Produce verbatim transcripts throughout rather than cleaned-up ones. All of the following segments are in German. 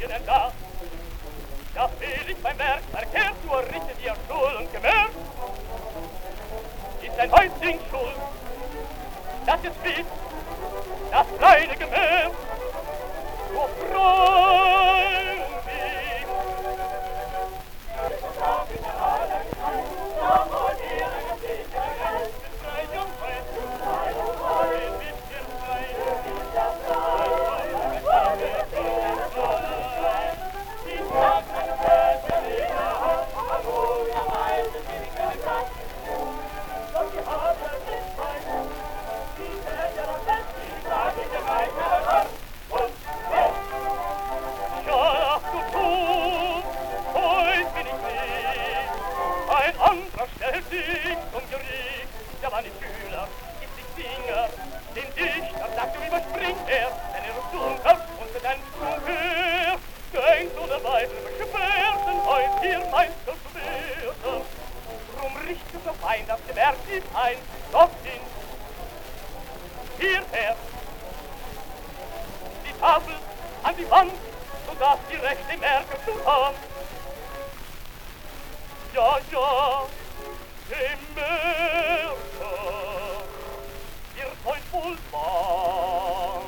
Ihnen da. Da fehl ich beim Werk, verkehrt, nur richtet ihr Stuhl und Gemörk. Ist ein Häuptling schuld, das ist fit, das kleine Gemörk. So freuen Sie. Das darf ich alle sein, da wollt ihr ein bisschen Geld. Mit frei und frei, frei und frei, ein bisschen frei, ist das frei, frei, frei, frei. Ich sag meine Welt, in der Hand, wo ihr meint, es bin ich kein Gast. Doch die Harte ist mein Mund, die Welt ja das Bett, die sag ich dir mein Herr. Und wer? Ja, du tust, heute bin ich nicht. Ein anderer stellt sich zum Gericht. Der war nicht Schüler, ist nicht Singer. Den Dichter, sagt du, überspringt er, denn er ist dunkel und mit einem Sprung her. Denkt ohne weitere Gefährten, heut hier meinst du zu werden. Drum richtet der Feind auf dem Werk ihm ein, dorthin, hierher. Die Tafel an die Wand, sodass die rechte Merke zu haben. Ja, ja, dem Merker wird heut wohl bang.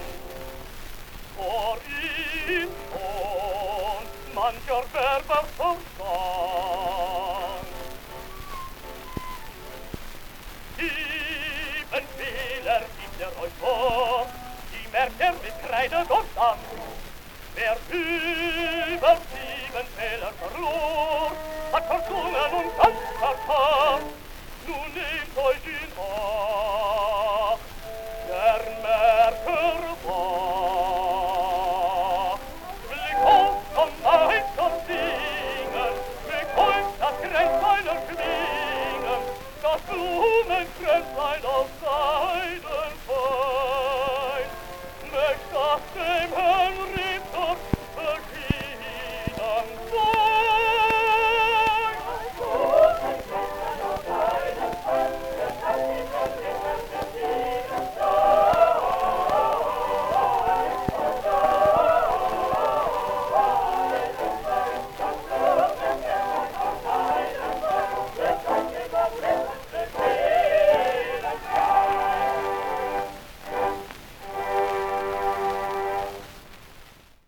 Vor ihm schon mancher Werber verstand. Sieben Fehler gibt er euch vor, die merkt er mit Kreide dort an. Wer über sieben Fehler verlor, hat versungen und ganz vertan. Nun nehmt euch ihn an.